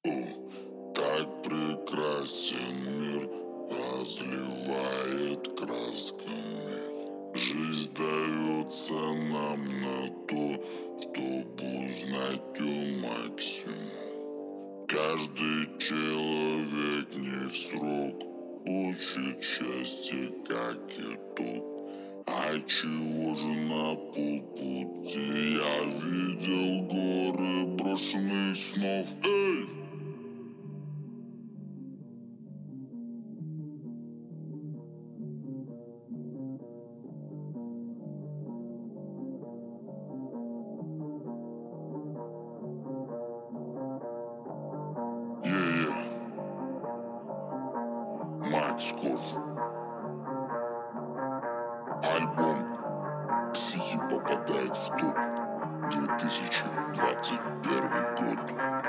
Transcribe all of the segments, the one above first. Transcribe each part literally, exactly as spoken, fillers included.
О, так прекрасен мир, разливает красками. Жизнь дается нам на то, чтобы узнать ее максимум. Каждый человек не в срок хочет счастья, как итог. А чего же на полпути я видел горы брошенных снов? Эй! Yeah, yeah. Макс Корж. Альбом «Психи» попадает в топ. две тысячи двадцать первый год.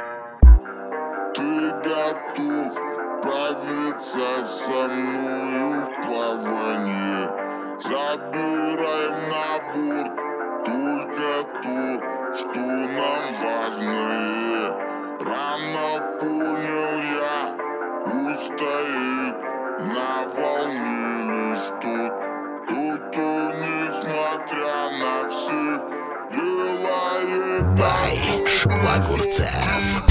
Ты готов отправиться со мною в плавание? Забираем на борт только то, что нам важное. Рано понял я, устоит на волне лишь тот, кто, несмотря на всех, делает Бай Шлагурцев.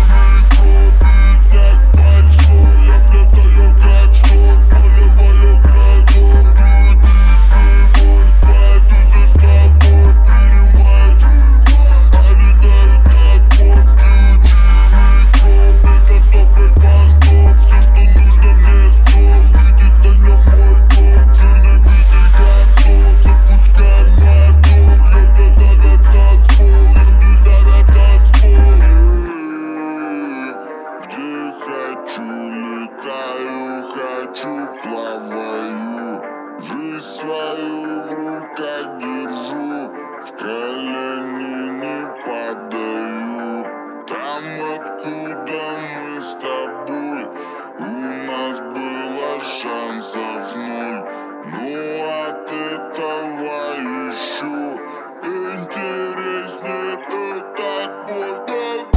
Хочу, плаваю, жизнь свою в руках держу, в колени не падаю. Там, откуда мы с тобой, у нас было шансов ноль, но от этого еще интереснее этот бой.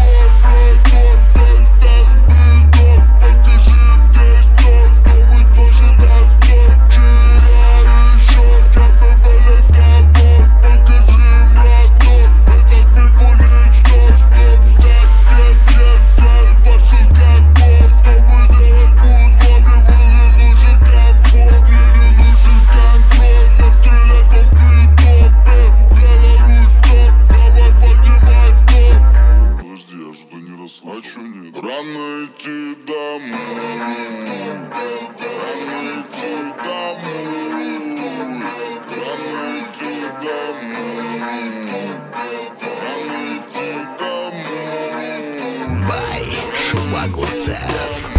А чё нет? Рано идти домой, рано идти домой, рано идти домой, рано идти домой. Бай Шлагурцев.